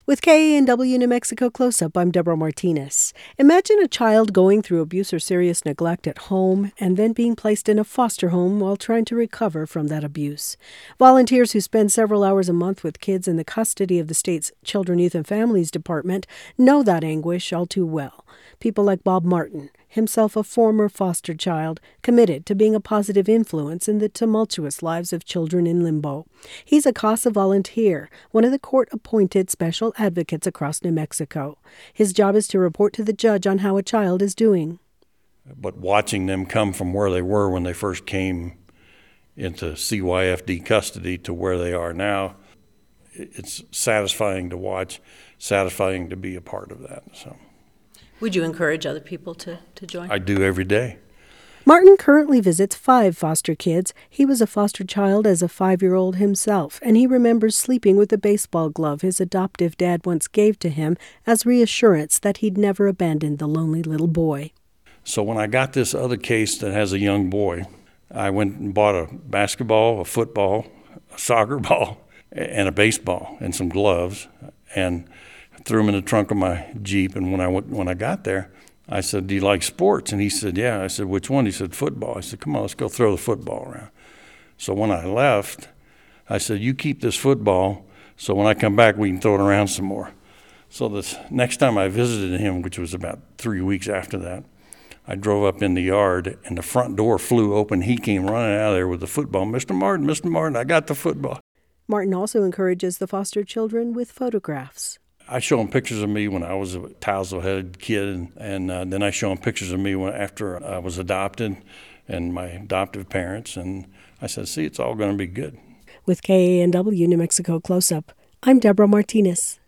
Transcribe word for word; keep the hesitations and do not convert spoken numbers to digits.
With K A N W New Mexico Close-Up, I'm Deborah Martinez. Imagine a child going through abuse or serious neglect at home and then being placed in a foster home while trying to recover from that abuse. Volunteers who spend several hours a month with kids in the custody of the state's Children, Youth, and Families Department know that anguish all too well. People like Bob Martin, himself a former foster child, committed to being a positive influence in the tumultuous lives of children in limbo. He's a CASA volunteer, one of the court-appointed special advocates across New Mexico. His job is to report to the judge on how a child is doing. But watching them come from where they were when they first came into C Y F D custody to where they are now, it's satisfying to watch, satisfying to be a part of that. So, would you encourage other people to, to join? I do every day. Martin currently visits five foster kids. He was a foster child as a five-year-old himself, and he remembers sleeping with a baseball glove his adoptive dad once gave to him as reassurance that he'd never abandoned the lonely little boy. So when I got this other case that has a young boy, I went and bought a basketball, a football, a soccer ball, and a baseball, and some gloves, and threw them in the trunk of my Jeep. And when I went, when I got there, I said, "Do you like sports?" And he said, "Yeah." I said, "Which one?" He said, "Football." I said, "Come on, let's go throw the football around." So when I left, I said, "You keep this football, so when I come back, we can throw it around some more." So this next time I visited him, which was about three weeks after that, I drove up in the yard, and the front door flew open. He came running out of there with the football. "Mister Martin, Mister Martin, I got the football." Martin also encourages the foster children with photographs. I show them pictures of me when I was a tousle-headed kid, and, and uh, then I show them pictures of me when, after I was adopted and my adoptive parents, and I said, "See, it's all going to be good." With K A N W New Mexico Close-Up, I'm Deborah Martinez.